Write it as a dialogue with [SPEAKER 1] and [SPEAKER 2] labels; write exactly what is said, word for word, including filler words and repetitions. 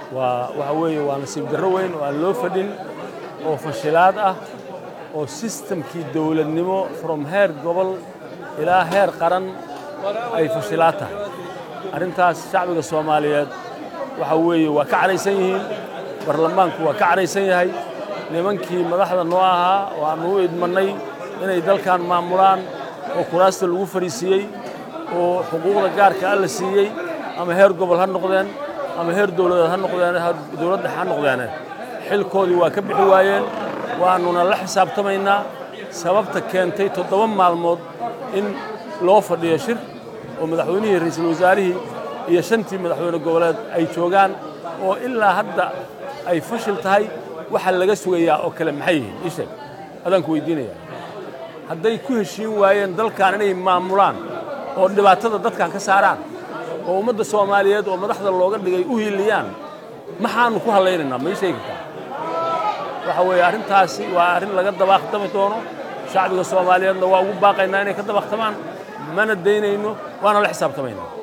[SPEAKER 1] waxa weeye waa nasiib darro weyn oo aan loo fadhin oo fashilaad ah oo systemkii dawladnimo from heer gobol ilaa heer qaran ay fashilaad tahay arrintaas shacbiga Soomaaliyeed waxa weeye waa ka caraysan yihiin barlamaanku waa ka caraysan yahay nimankii madaxda noo ahaa oo aan u idmanay inay dalkan maamulaan oo kuraasta lagu fariisiyay oo xuquuqda gaarka ah la siiyay ama heer gobol ha noqdeen ama heer dawladeed ha noqdeen dawladda ha noqdeen xilkoodii waa ka bixi waayeen waanuna la xisaabtamaynaa sababta keentay toddoba maalmood in loo fadhiyo shir oo madaxweynihii ra'iisul wasaarihii iyo shantii madaxweyne goboleed ay joogaan oo ilaa hadda ay fashil tahay waxa laga sugayaa oo kale maxay yihiin ii sheeg adaan ku weydiinaya hadday ku heshiin waayeen dalkan inay maamulaan oo dhibaatada dadkan ka saaraan oo ummadda Soomaaliyeed oo madaxda looga dhigay u hiiliyaan maxaanu ku halaynaynaa ma ii sheegi kartaa waxa weeye arrintaasi waa arrin laga dabaaqtami doono shacbiga Soomaaliyeedna waa ugu baaqaynaa inay ka dabaaqtamaan mana daynayno waana la xisaabtamaynaa